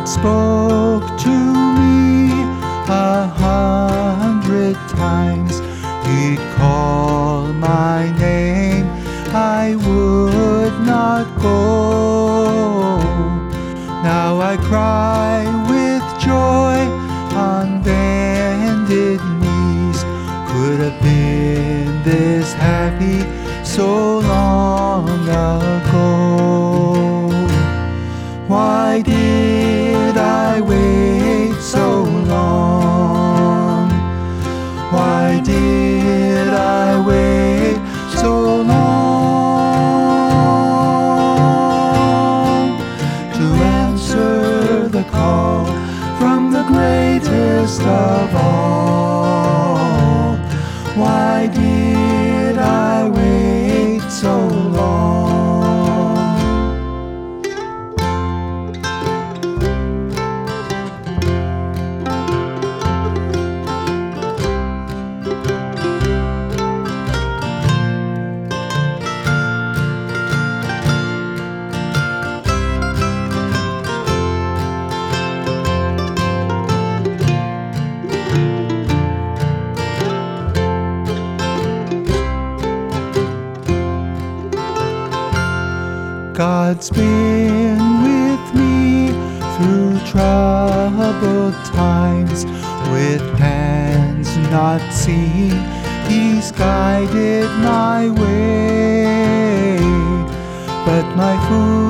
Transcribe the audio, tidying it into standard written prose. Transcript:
God spoke to me 100 times. He'd call my name, I would not go. Now I cry with joy on bended knees. Could have been this happy so long ago. Why did I wait so long? Why did I wait so long to answer the call from the greatest of all? Why did I wait so long? God's been with me through troubled times, with hands not seen, He's guided my way. But my foot